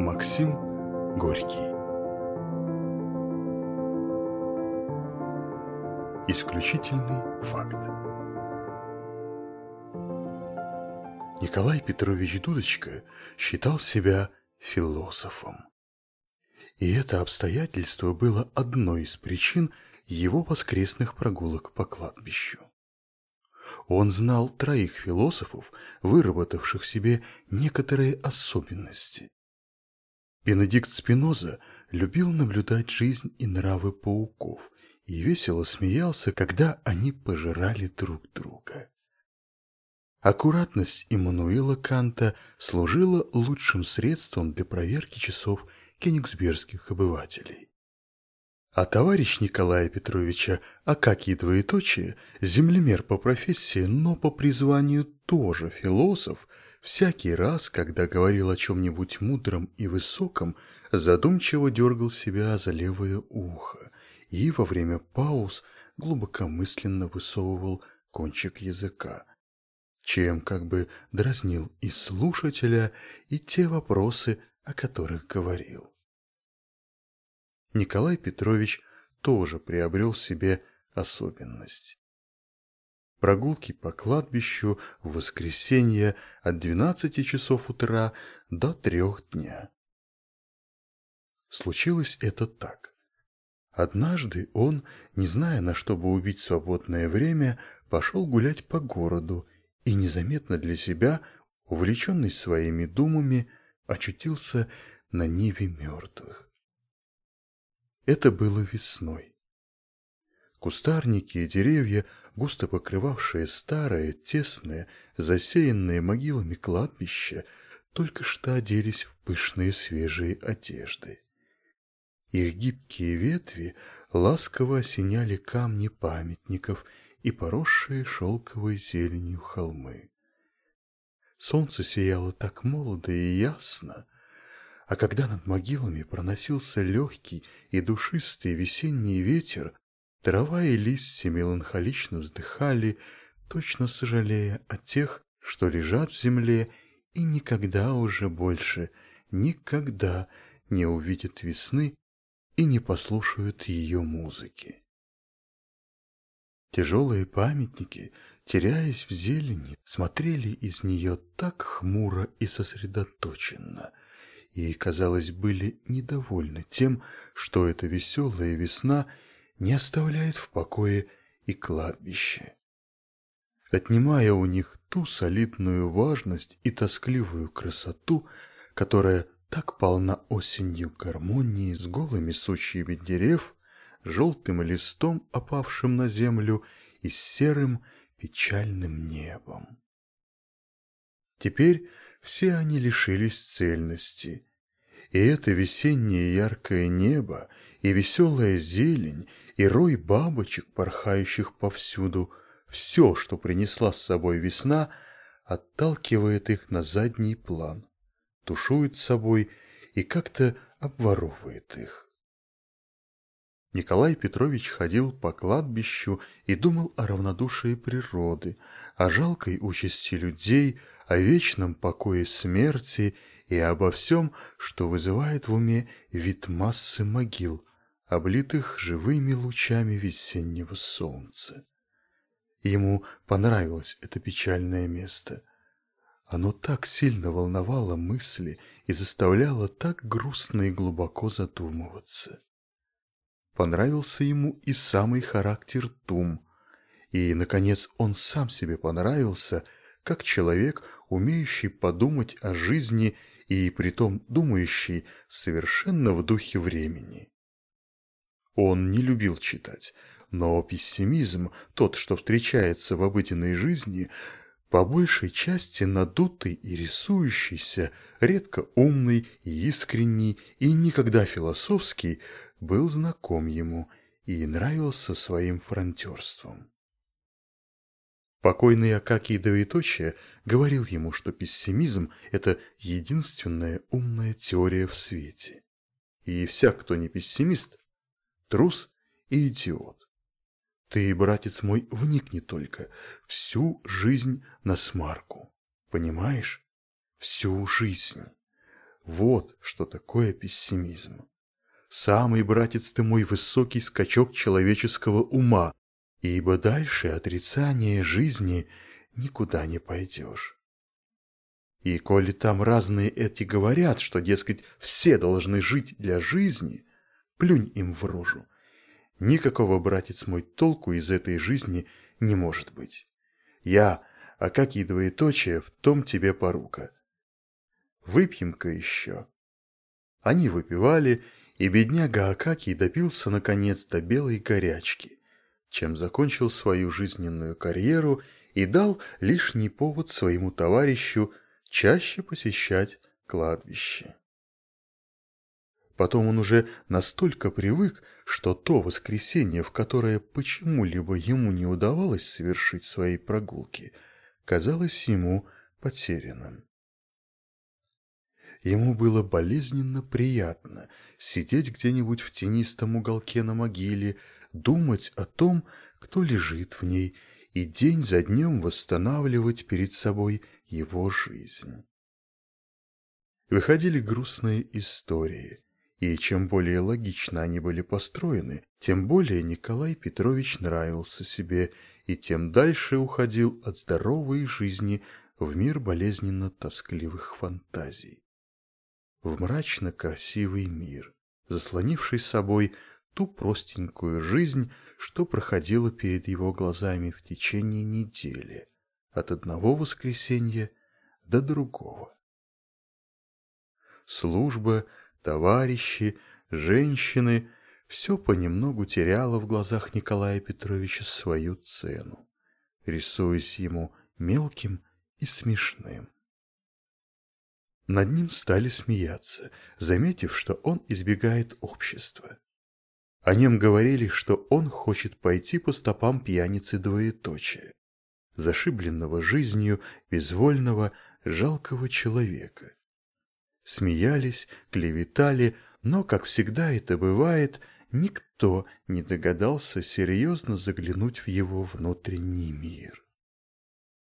Максим Горький. Исключительный факт. Николай Петрович Дудочка считал себя философом. И это обстоятельство было одной из причин его воскресных прогулок по кладбищу. Он знал троих философов, выработавших себе некоторые особенности. Бенедикт Спиноза любил наблюдать жизнь и нравы пауков и весело смеялся, когда они пожирали друг друга. Аккуратность Иммануила Канта служила лучшим средством для проверки часов кёнигсбергских обывателей. А товарищ Николая Петровича Акакий двоеточие, землемер по профессии, но по призванию тоже философ, всякий раз, когда говорил о чем-нибудь мудром и высоком, задумчиво дергал себя за левое ухо и во время пауз глубокомысленно высовывал кончик языка, чем как бы дразнил и слушателя, и те вопросы, о которых говорил. Николай Петрович тоже приобрел себе особенность. Прогулки по кладбищу в воскресенье от 12 часов утра до 3 дня. Случилось это так. Однажды он, не зная, на что бы убить свободное время, пошел гулять по городу и незаметно для себя, увлеченный своими думами, очутился на ниве мертвых. Это было весной. Кустарники и деревья, густо покрывавшие старое, тесное, засеянное могилами кладбище, только что оделись в пышные свежие одежды. Их гибкие ветви ласково осеняли камни памятников и поросшие шелковой зеленью холмы. Солнце сияло так молодо и ясно, а когда над могилами проносился легкий и душистый весенний ветер, трава и листья меланхолично вздыхали, точно сожалея о тех, что лежат в земле и никогда уже больше, никогда не увидят весны и не послушают ее музыки. Тяжелые памятники, теряясь в зелени, смотрели из нее так хмуро и сосредоточенно, и, казалось, были недовольны тем, что эта веселая весна не оставляет в покое и кладбище, отнимая у них ту солидную важность и тоскливую красоту, которая так полна осенью гармонии с голыми сучьями дерев, желтым листом, опавшим на землю, и серым печальным небом. Теперь все они лишились цельности, и это весеннее яркое небо, и веселая зелень, и рой бабочек, порхающих повсюду, все, что принесла с собой весна, отталкивает их на задний план, тушует собой и как-то обворовывает их. Николай Петрович ходил по кладбищу и думал о равнодушии природы, о жалкой участи людей, о вечном покое смерти и обо всем, что вызывает в уме вид массы могил, облитых живыми лучами весеннего солнца. Ему понравилось это печальное место. Оно так сильно волновало мысли и заставляло так грустно и глубоко задумываться. Понравился ему и самый характер Тум, и, наконец, он сам себе понравился, как человек, умеющий подумать о жизни и притом думающий совершенно в духе времени. Он не любил читать, но пессимизм, тот, что встречается в обыденной жизни, по большей части надутый и рисующийся, редко умный и искренний, и никогда философский, был знаком ему и нравился своим фронтерством. Покойный Акакий двоеточие говорил ему, что пессимизм – это единственная умная теория в свете. И всяк, кто не пессимист, трус и идиот. Ты, братец мой, вникни только, всю жизнь насмарку, понимаешь? Всю жизнь. Вот что такое пессимизм. Самый, братец ты мой, высокий скачок человеческого ума, ибо дальше отрицания жизни никуда не пойдешь. И коли там разные эти говорят, что, дескать, все должны жить для жизни, плюнь им в рожу. Никакого, братец мой, толку из этой жизни не может быть. Я, а как и двоеточие, в том тебе порука. Выпьем-ка еще. Они выпивали, и бедняга Акакий допился, наконец, до белой горячки, чем закончил свою жизненную карьеру и дал лишний повод своему товарищу чаще посещать кладбище. Потом он уже настолько привык, что то воскресенье, в которое почему-либо ему не удавалось совершить свои прогулки, казалось ему потерянным. Ему было болезненно приятно сидеть где-нибудь в тенистом уголке на могиле, думать о том, кто лежит в ней, и день за днем восстанавливать перед собой его жизнь. Выходили грустные истории, и чем более логично они были построены, тем более Николай Петрович нравился себе и тем дальше уходил от здоровой жизни в мир болезненно-тоскливых фантазий. В мрачно-красивый мир, заслонивший собой ту простенькую жизнь, что проходила перед его глазами в течение недели, от одного воскресенья до другого. Служба, товарищи, женщины – все понемногу теряло в глазах Николая Петровича свою цену, рисуясь ему мелким и смешным. Над ним стали смеяться, заметив, что он избегает общества. О нем говорили, что он хочет пойти по стопам пьяницы двоеточия, зашибленного жизнью, безвольного, жалкого человека. Смеялись, клеветали, но, как всегда это бывает, никто не догадался серьезно заглянуть в его внутренний мир.